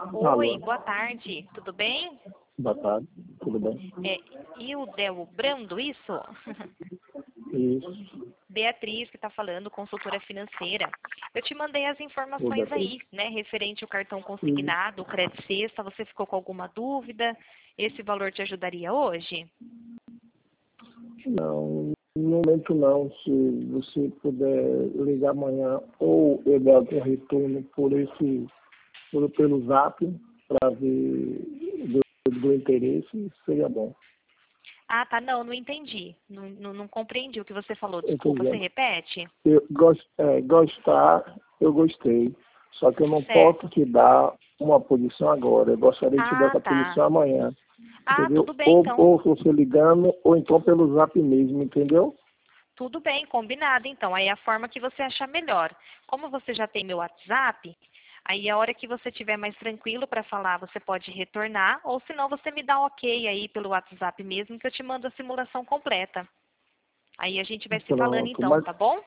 Oi, Alô, boa tarde, tudo bem? boa tarde, tudo bem? É Ildel Brando, isso? Isso, Beatriz que está falando, consultora financeira. Eu te mandei as tudo informações bem. aí, né, referente ao cartão E, consignado, o Credit Sexta. Você ficou com alguma dúvida? Esse valor te ajudaria hoje? não, no momento não, se você puder ligar amanhã ou eu der algum retorno pelo Zap para ver do interesse, seria bom. Ah, tá, não entendi. Não compreendi o que você falou. Desculpa, você Entendeu? repete? Gostar, eu gostei, só que eu não posso Certo. te dar uma posição agora, eu gostaria de te dar Ah, essa tá. posição amanhã. Ah, Entendeu? tudo bem então. Ou você ligando, ou então pelo Zap mesmo, entendeu? Tudo bem, combinado então. Aí é a forma que você achar melhor. Como você já tem meu WhatsApp, aí a hora que você estiver mais tranquilo para falar, você pode retornar, ou senão você me dá um ok aí pelo WhatsApp mesmo, que eu te mando a simulação completa. Aí a gente vai se falando Pronto, então, mas tá bom?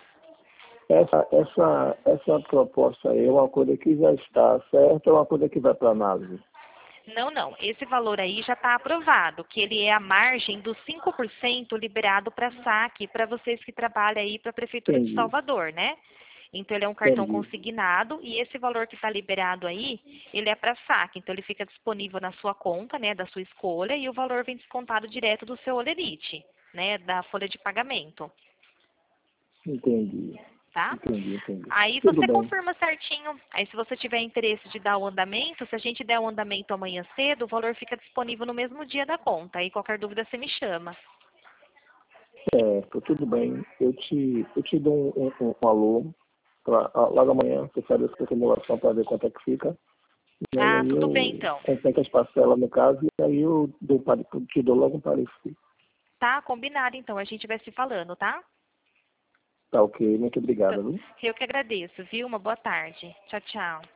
essa proposta aí é uma coisa que já está certa, é uma coisa que vai para análise. Não. Esse valor aí já está aprovado, que ele é a margem dos 5% liberado para saque para vocês que trabalham aí para a Prefeitura de Entendi, Salvador, né? Então, ele é um cartão entendi, consignado e esse valor que está liberado aí, ele é para saque. Então, ele fica disponível na sua conta, né, da sua escolha, e o valor vem descontado direto do seu Olerite, né, da folha de pagamento, entendi, tá? entendi. Aí Tudo você bem. confirma certinho. Aí, se você tiver interesse de dar o andamento, se a gente der o andamento amanhã cedo, o valor fica disponível no mesmo dia da conta. Aí, qualquer dúvida, você me chama. Certo, tudo bem. Eu te dou um alô logo amanhã, você faz essa simulação para ver quanto é que fica. Né? E Ah, aí tudo bem, eu então. completo as parcelas no caso, e aí eu te dou logo um parecer. Tá, combinado, então. A gente vai se falando, tá? Tá ok, muito Então, obrigado, viu? eu que agradeço, viu? Uma boa tarde. Tchau, tchau.